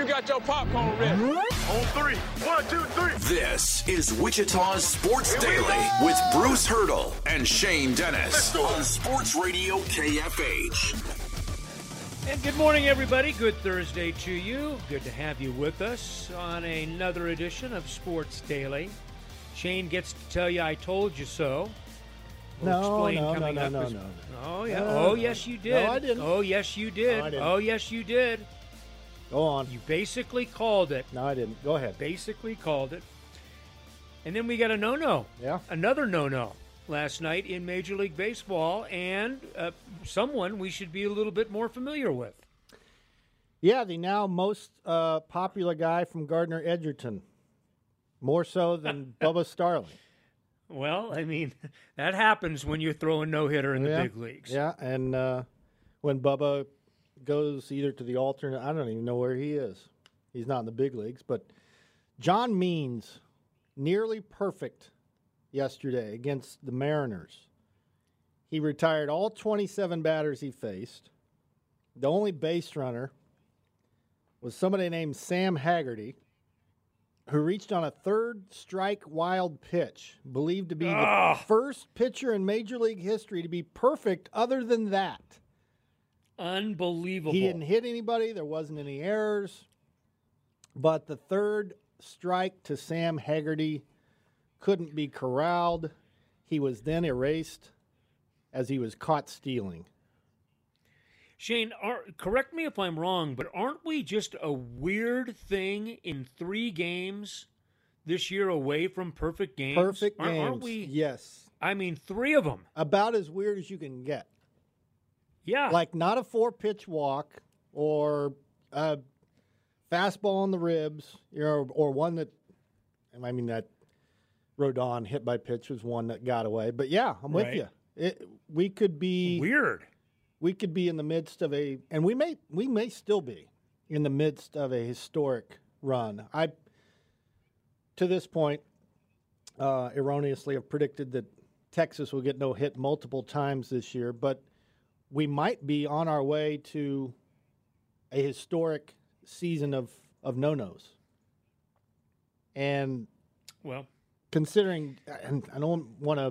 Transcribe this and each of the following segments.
got your popcorn ready. On three. 1, 2, 3. This is Wichita's Sports Daily with Bruce Hurdle and Shane Dennis on Sports Radio KFH. And good morning, everybody. Good Thursday to you. Good to have you with us on another edition of Sports Daily. Shane gets to tell you I told you so. No. Oh, yeah. Oh, yes, you did. No, I didn't. Oh, yes, you did. No, I didn't. Oh, yes, you did. Go on. You basically called it. No, I didn't. Go ahead. Basically called it. And then we got a no-no. Yeah. Another no-no last night in Major League Baseball, and someone we should be a little bit more familiar with. Yeah, the now most popular guy from Gardner Edgerton. More so than Bubba Starling. Well, I mean, that happens when you throw a no-hitter in the big leagues. Yeah, and when Bubba goes either to the alternate, I don't even know where he is. He's not in the big leagues. But John Means, nearly perfect yesterday against the Mariners. He retired all 27 batters he faced. The only base runner was somebody named Sam Haggerty, who reached on a third strike wild pitch, believed to be the first pitcher in Major League history to be perfect other than that. Unbelievable. He didn't hit anybody. There wasn't any errors. But the third strike to Sam Haggerty couldn't be corralled. He was then erased as he was caught stealing. Shane, correct me if I'm wrong, but aren't we just a weird thing in 3 games this year away from perfect games? Perfect games, aren't we? Yes. I mean, 3 of them. About as weird as you can get. Yeah. Like not a 4-pitch walk or a fastball on the ribs, or one that, I mean, that Rodon hit by pitch was one that got away. But yeah, I'm with you. We could be weird. We could be in the midst of and we may still be in the midst of a historic run. I, to this point, erroneously have predicted that Texas will get no hit multiple times this year, but we might be on our way to a historic season of no-nos. And well, considering, and I don't want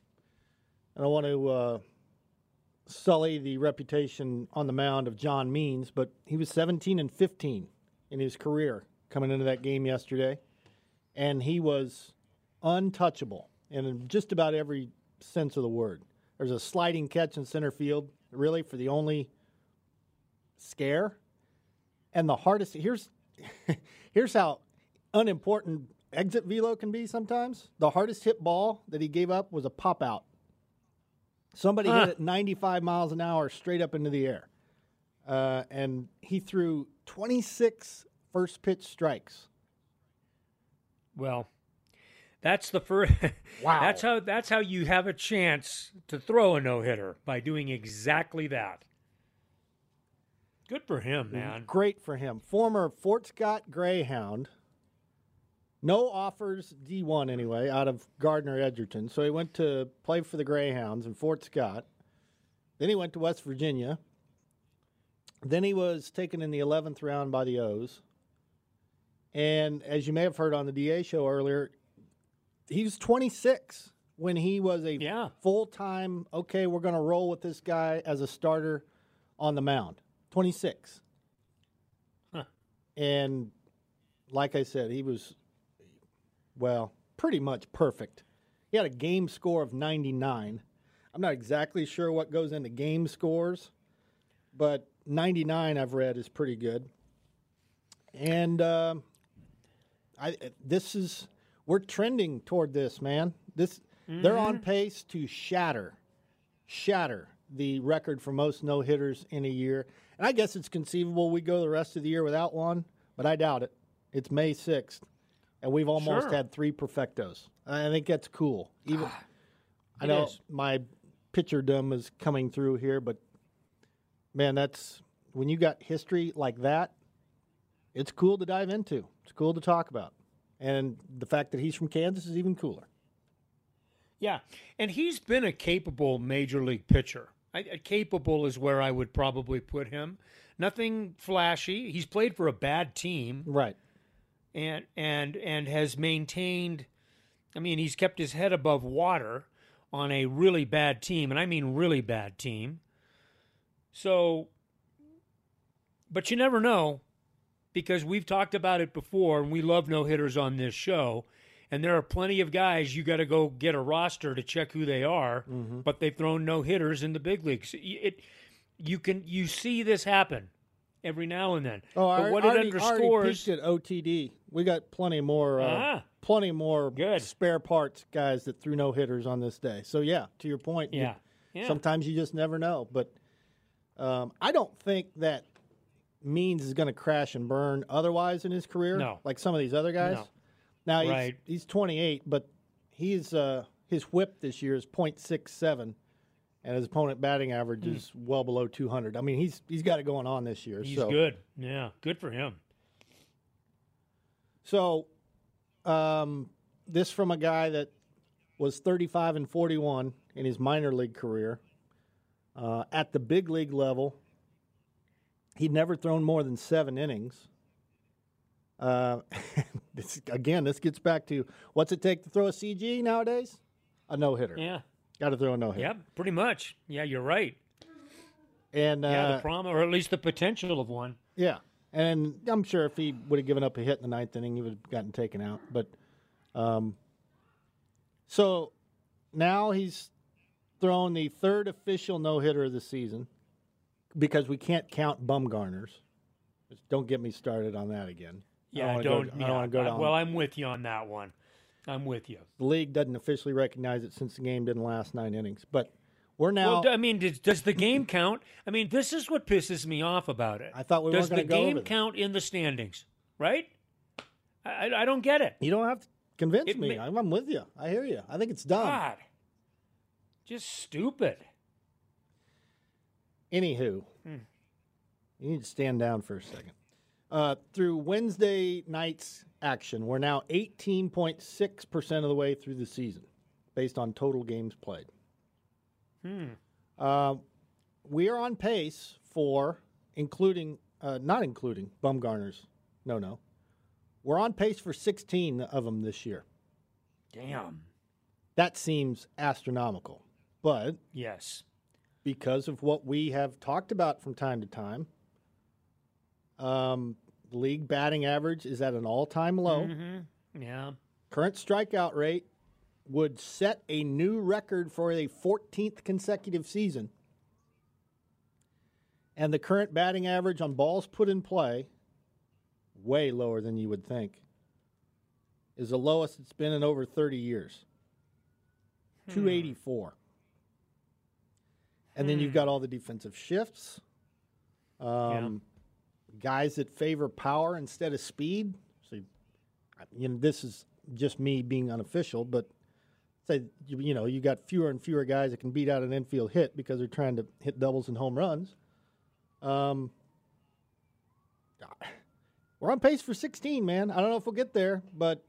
to sully the reputation on the mound of John Means, but he was 17-15 in his career coming into that game yesterday, and he was untouchable in just about every sense of the word. There's a sliding catch in center field, really, for the only scare. And the hardest, here's how unimportant exit velo can be sometimes. The hardest hit ball that he gave up was a pop-out. Somebody hit it 95 miles an hour straight up into the air. And he threw 26 first-pitch strikes. Well, that's the first. Wow. That's how you have a chance to throw a no-hitter, by doing exactly that. Good for him, man. Great for him. Former Fort Scott Greyhound. No offers, D1 anyway, out of Gardner Edgerton. So he went to play for the Greyhounds in Fort Scott. Then he went to West Virginia. Then he was taken in the 11th round by the O's. And as you may have heard on the DA show earlier, he was 26 when he was a full-time, okay, we're going to roll with this guy as a starter on the mound. 26. Huh. And like I said, he was, well, pretty much perfect. He had a game score of 99. I'm not exactly sure what goes into game scores, but 99 I've read is pretty good. And we're trending toward this, man. They're on pace to shatter the record for most no-hitters in a year. And I guess it's conceivable we go the rest of the year without one, but I doubt it. It's May 6th, and we've almost had 3 perfectos. I think that's cool. I know my pitcherdom is coming through here, but, man, that's when you got history like that, it's cool to dive into. It's cool to talk about. And the fact that he's from Kansas is even cooler. Yeah, and he's been a capable major league pitcher. Capable is where I would probably put him. Nothing flashy. He's played for a bad team, Right. and has maintained. I mean, he's kept his head above water on a really bad team, and I mean really bad team. So, but you never know, because we've talked about it before, and we love no-hitters on this show, and there are plenty of guys you got to go get a roster to check who they are, but they've thrown no-hitters in the big leagues. You see this happen every now and then. Oh, but what it underscores, already peaked at OTD. We got plenty more Good. spare parts guys that threw no hitters on this day. So yeah, to your point, Yeah. sometimes you just never know. But I don't think that Means is going to crash and burn otherwise in his career, No. like some of these other guys. No. Now Right. he's 28, but his WHIP this year is .67. And his opponent batting average is well below 200. I mean, he's got it going on this year. He's so. good. Yeah, good for him. So, this from a guy that was 35-41 in his minor league career. At the big league level, he'd never thrown more than 7 innings. This gets back to what's it take to throw a CG nowadays? A no-hitter. Yeah. Got to throw a no-hitter. Yeah, pretty much. Yeah, you're right. And The promise, or at least the potential of one. yeah. And I'm sure if he would have given up a hit in the 9th inning, he would have gotten taken out. But so now he's thrown the 3rd official no-hitter of the season because we can't count Bumgarners. Just don't get me started on that again. Yeah, I don't want to go down. Well, I'm with you on that one. I'm with you. The league doesn't officially recognize it since the game didn't last 9 innings. But we're now. Well, I mean, does the game count? I mean, this is what pisses me off about it. I thought we weren't going to go over Does the game this. count in the standings? Right? I don't get it. You don't have to convince It me. ma- I'm with you. I hear you. I think it's dumb. God, just stupid. Anywho, you need to stand down for a second. Through Wednesday night's action, we're now 18.6% of the way through the season, based on total games played. We are on pace for, not including Bumgarner's, no. We're on pace for 16 of them this year. Damn. That seems astronomical, but Yes. because of what we have talked about from time to time. League batting average is at an all-time low. Yeah. Current strikeout rate would set a new record for a 14th consecutive season. And the current batting average on balls put in play, way lower than you would think, is the lowest it's been in over 30 years. 284. And then you've got all the defensive shifts. Guys that favor power instead of speed. So, this is just me being unofficial, but say you got fewer and fewer guys that can beat out an infield hit because they're trying to hit doubles and home runs. We're on pace for 16, man. I don't know if we'll get there, but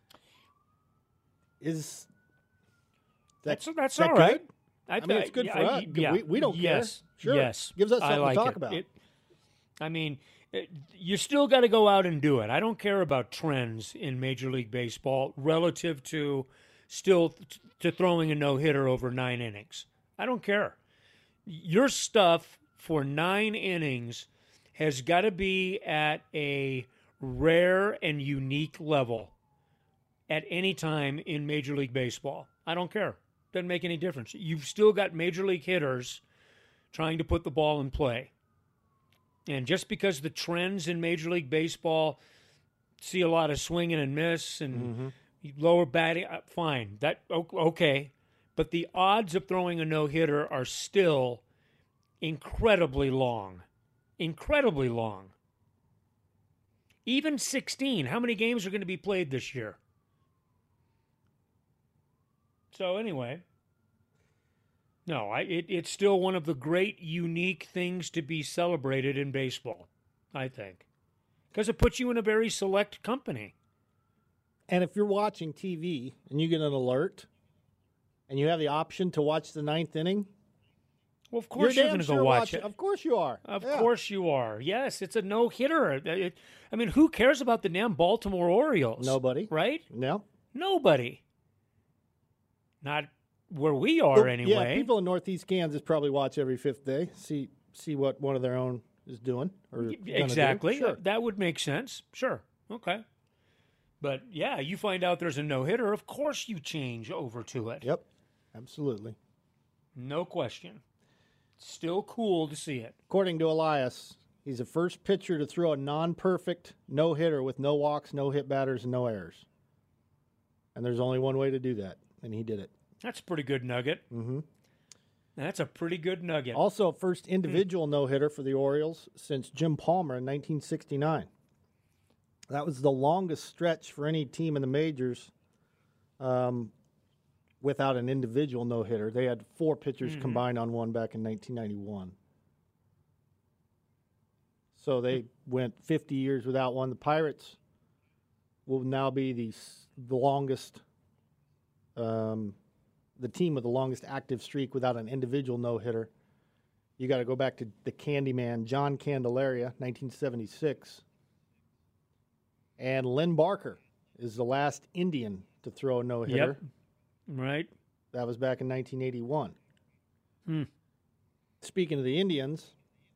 is That's that all right. good? I mean, it's good for us. We don't yes, care. Sure. Yes. Gives us I something like to talk it. about. I mean, you still got to go out and do it. I don't care about trends in Major League Baseball relative to to throwing a no-hitter over 9 innings. I don't care. Your stuff for 9 innings has got to be at a rare and unique level at any time in Major League Baseball. I don't care. Doesn't make any difference. You've still got Major League hitters trying to put the ball in play. And just because the trends in Major League Baseball see a lot of swinging and miss and lower batting, fine. Okay. But the odds of throwing a no-hitter are still incredibly long. Incredibly long. Even 16. How many games are going to be played this year? So anyway, no, it's still one of the great, unique things to be celebrated in baseball, I think, because it puts you in a very select company. And if you're watching TV and you get an alert and you have the option to watch the 9th inning, Well, of course you're going to go watch it. Of course you are. Of course you are. Yes, it's a no-hitter. I mean, who cares about the damn Baltimore Orioles? Nobody. Right? No. Nobody. Not where we are, anyway. Yeah, people in Northeast Kansas probably watch every fifth day, see what one of their own is doing. Or exactly. Sure. That would make sense. Sure. Okay. But, yeah, you find out there's a no-hitter, of course you change over to it. Yep, absolutely. No question. Still cool to see it. According to Elias, he's the first pitcher to throw a non-perfect no-hitter with no walks, no hit batters, and no errors. And there's only one way to do that, and he did it. That's a pretty good nugget. Mm-hmm. That's a pretty good nugget. Also, first individual no-hitter for the Orioles since Jim Palmer in 1969. That was the longest stretch for any team in the majors without an individual no-hitter. They had 4 pitchers combined on one back in 1991. So they went 50 years without one. The Pirates will now be the longest, the team with the longest active streak without an individual no-hitter. You got to go back to the Candyman, John Candelaria, 1976. And Lynn Barker is the last Indian to throw a no-hitter. Yep. Right. That was back in 1981. Speaking of the Indians,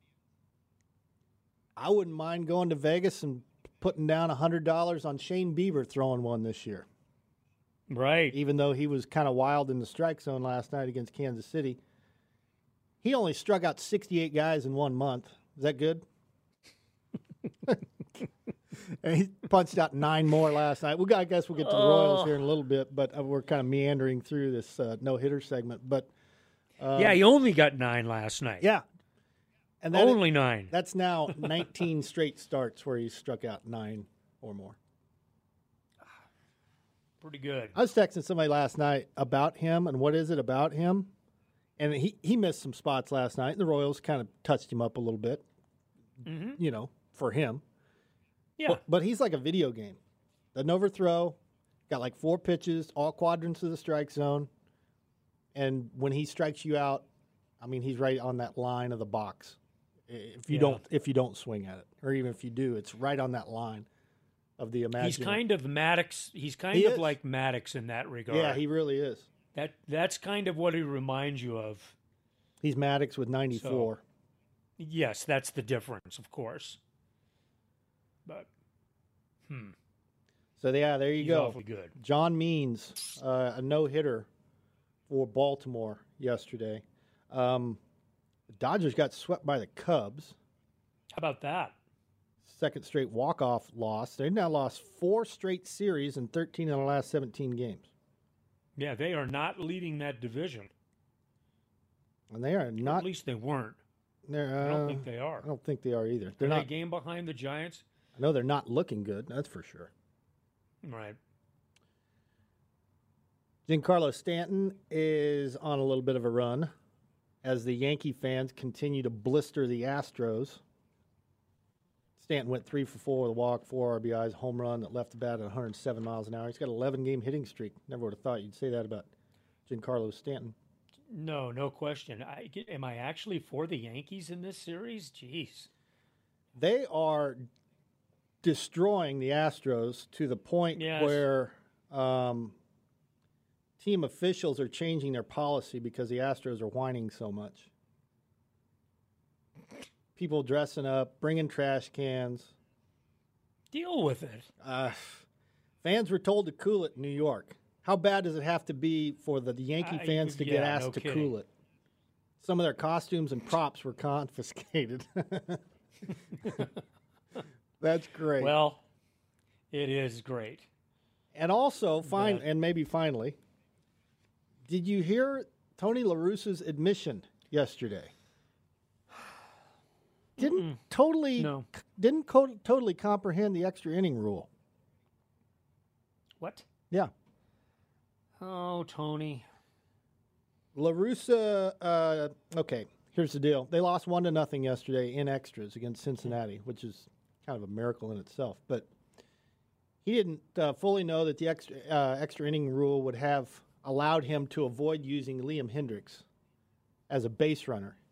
I wouldn't mind going to Vegas and putting down $100 on Shane Bieber throwing one this year. Right. Even though he was kind of wild in the strike zone last night against Kansas City. He only struck out 68 guys in 1 month. Is that good? And he punched out 9 more last night. I guess we'll get to the Royals here in a little bit, but we're kind of meandering through this no-hitter segment. But yeah, he only got 9 last night. Yeah. And only 9. That's now 19 straight starts where he struck out 9 or more. Pretty good. I was texting somebody last night about him and what is it about him. And he missed some spots last night, and the Royals kind of touched him up a little bit, for him. Yeah. But he's like a video game. Doesn't overthrow, got like 4 pitches, all quadrants of the strike zone. And when he strikes you out, I mean, he's right on that line of the box. If you don't swing at it, or even if you do, it's right on that line of the imaginary. He's kind of Maddox. He's kind of like Maddox in that regard. Yeah, he really is. That's kind of what he reminds you of. He's Maddox with 94. So, yes, that's the difference, of course. But, So, yeah, there you he's go. Awfully good. John Means, a no-hitter for Baltimore yesterday. The Dodgers got swept by the Cubs. How about that? Second straight walk-off loss. They've now lost 4 straight series and 13 in the last 17 games. Yeah, they are not leading that division. And they are not. At least they weren't. I don't think they are. I don't think they are either. They're not a game behind the Giants. I know they're not looking good. That's for sure. Right. Giancarlo Stanton is on a little bit of a run as the Yankee fans continue to blister the Astros. Stanton went 3 for 4 with a walk, 4 RBIs, home run that left the bat at 107 miles an hour. He's got an 11-game hitting streak. Never would have thought you'd say that about Giancarlo Stanton. No question. Am I actually for the Yankees in this series? Jeez. They are destroying the Astros to the point where team officials are changing their policy because the Astros are whining so much. People dressing up, bringing trash cans. Deal with it. Fans were told to cool it in New York. How bad does it have to be for the Yankee fans to get asked to cool it? Some of their costumes and props were confiscated. That's great. Well, it is great. And also, finally, did you hear Tony La Russa's admission yesterday? Didn't totally comprehend the extra inning rule. What? Yeah. Oh, Tony. La Russa, okay, here's the deal. They lost 1-0 yesterday in extras against Cincinnati, which is kind of a miracle in itself. But he didn't fully know that the extra inning rule would have allowed him to avoid using Liam Hendriks as a base runner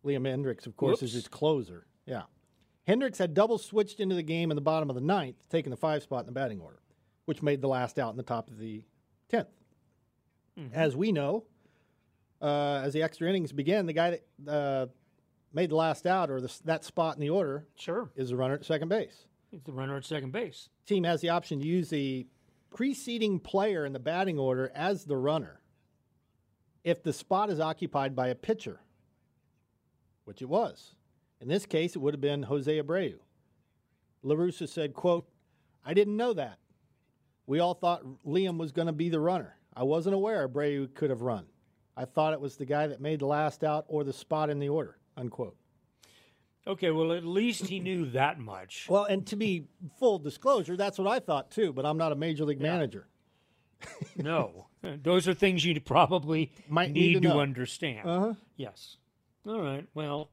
Liam Hendriks, of course, is his closer. Yeah. Hendriks had double switched into the game in the bottom of the 9th, taking the 5 spot in the batting order, which made the last out in the top of the 10th. Mm-hmm. As we know, as the extra innings began, the guy that made the last out or that spot in the order is the runner at second base. He's the runner at second base. Team has the option to use the preceding player in the batting order as the runner if the spot is occupied by a pitcher, which it was. In this case, it would have been Jose Abreu. La Russa said, quote, "I didn't know that. We all thought Liam was going to be the runner. I wasn't aware Abreu could have run. I thought it was the guy that made the last out or the spot in the order," unquote. Okay, well, at least he knew that much. Well, and to be full disclosure, that's what I thought too, but I'm not a major league manager. No. Those are things you probably need to understand. Uh-huh. Yes. All right, well,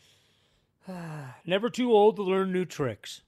never too old to learn new tricks.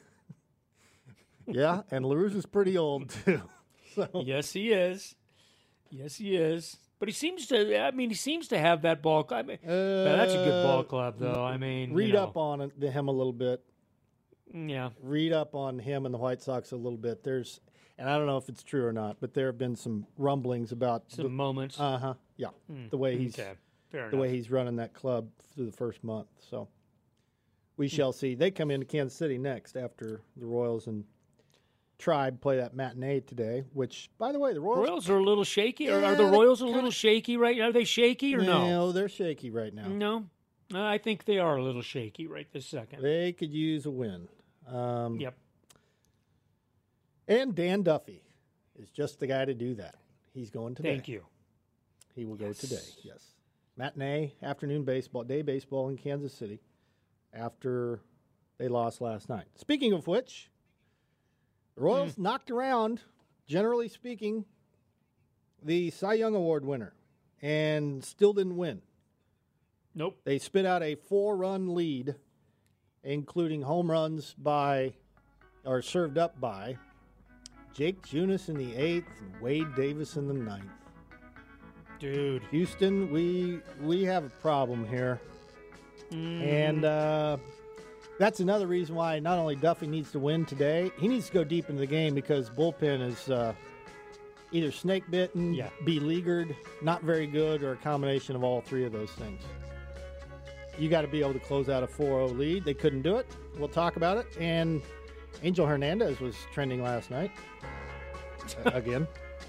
Yeah, and La Russa's pretty old too. So. Yes, he is. Yes, he is. But he seems to have that ball club. That's a good ball club, though. Read up on him a little bit. Yeah. Read up on him and the White Sox a little bit. And I don't know if it's true or not, but there have been some rumblings about some moments. Yeah. The way he's running that club through the first month. So we shall see. They come into Kansas City next after the Royals and Tribe play that matinee today, which, by the way, the Royals are a little shaky. Are the Royals a little shaky right now? Are they shaky or no? No, they're shaky right now. No, I think they are a little shaky right this second. They could use a win. Yep. And Dan Duffy is just the guy to do that. He's going today. Thank you. He will go today, yes. Matinee, afternoon baseball, day baseball in Kansas City after they lost last night. Speaking of which, the Royals knocked around, generally speaking, the Cy Young Award winner and still didn't win. Nope. They spit out a 4-run lead, including home runs served up by Jake Junis in the 8th and Wade Davis in the 9th. Dude. Houston, we have a problem here. And that's another reason why not only Duffy needs to win today, he needs to go deep into the game because bullpen is either snake bitten, beleaguered, not very good, or a combination of all three of those things. You got to be able to close out a 4-0 lead. They couldn't do it. We'll talk about it. And Angel Hernandez was trending last night again.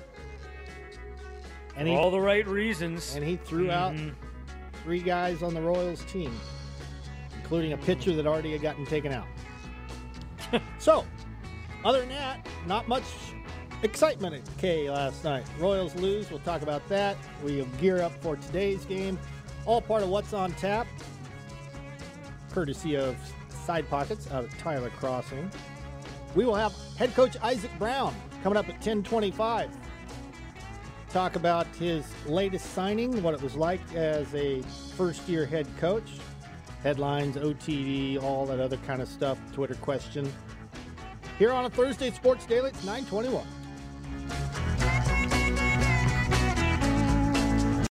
And for all the right reasons. And he threw out 3 guys on the Royals team, including a pitcher that already had gotten taken out. So, other than that, not much excitement at K last night. Royals lose. We'll talk about that. We'll gear up for today's game. All part of What's on Tap, courtesy of Side Pockets out at Tyler Crossing. We will have head coach Isaac Brown coming up at 10:25. Talk about his latest signing, what it was like as a first-year head coach. Headlines, OTD, all that other kind of stuff, Twitter question. Here on a Thursday Sports Daily, it's 9:21.